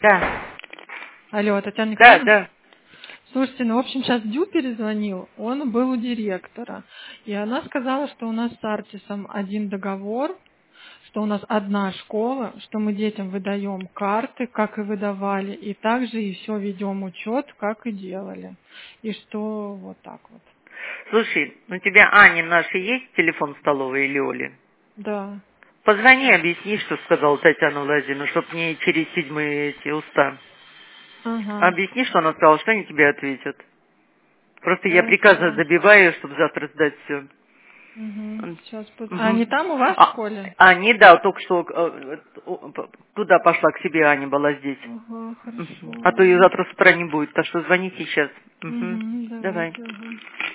Да. Алло, Татьяна Николаевна? Да. Слушайте, в общем, сейчас Дю перезвонил, он был у директора, и она сказала, что у нас с Артисом один договор, что у нас одна школа, что мы детям выдаем карты, как и выдавали, и также и все ведем учет, как и делали. И что вот так вот. Слушай, у тебя Ани нашей есть телефон столовой или Оли? Да. Позвони, объясни, что сказала Татьяна Владимировна, чтоб не через седьмые эти уста. Ага. Объясни, что она сказала, что они тебе ответят. Просто я приказы Хорошо. забиваю, чтобы завтра сдать все. Угу. Сейчас А Угу. они там у вас в школе? Они, да, только что туда пошла, к себе Аня была здесь. Ага, хорошо, А то ее ладно. завтра с утра не будет, так что звоните сейчас. Угу, Давай. давайте, ага.